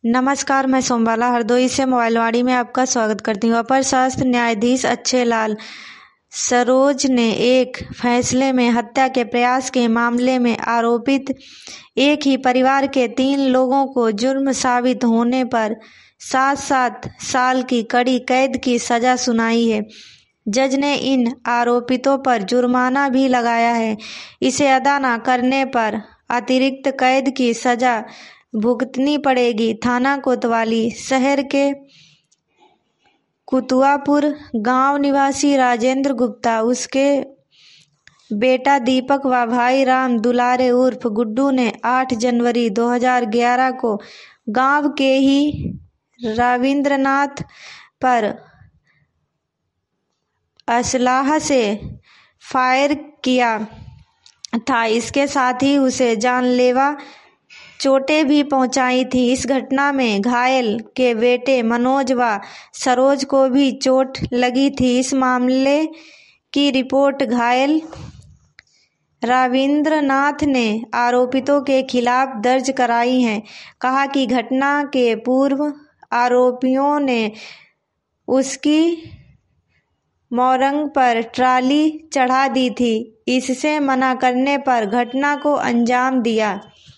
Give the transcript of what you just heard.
नमस्कार, मैं सोमबाला हरदोई से मोबाइलवाड़ी में आपका स्वागत करती हूँ। अपर शास्त्र न्यायाधीश अच्छेलाल सरोज ने एक फैसले में हत्या के प्रयास के मामले में आरोपित एक ही परिवार के 3 लोगों को जुर्म साबित होने पर 7-7 साल की कड़ी कैद की सजा सुनाई है। जज ने इन आरोपितों पर जुर्माना भी लगाया है। इसे अदा न करने पर अतिरिक्त कैद की सजा भुगतनी पड़ेगी। थाना कोतवाली शहर के कुतुआपुर गांव निवासी राजेंद्र गुप्ता, उसके बेटा दीपक व भाई राम दुलारे उर्फ गुड्डू ने 8 जनवरी 2011 को गांव के ही रविंद्रनाथ पर असलाह से फायर किया था। इसके साथ ही उसे जानलेवा चोटें भी पहुंचाई थी। इस घटना में घायल के बेटे मनोज व सरोज को भी चोट लगी थी। इस मामले की रिपोर्ट घायल रविंद्रनाथ ने आरोपितों के खिलाफ दर्ज कराई है। कहा कि घटना के पूर्व आरोपियों ने उसकी मोरंग पर ट्राली चढ़ा दी थी। इससे मना करने पर घटना को अंजाम दिया।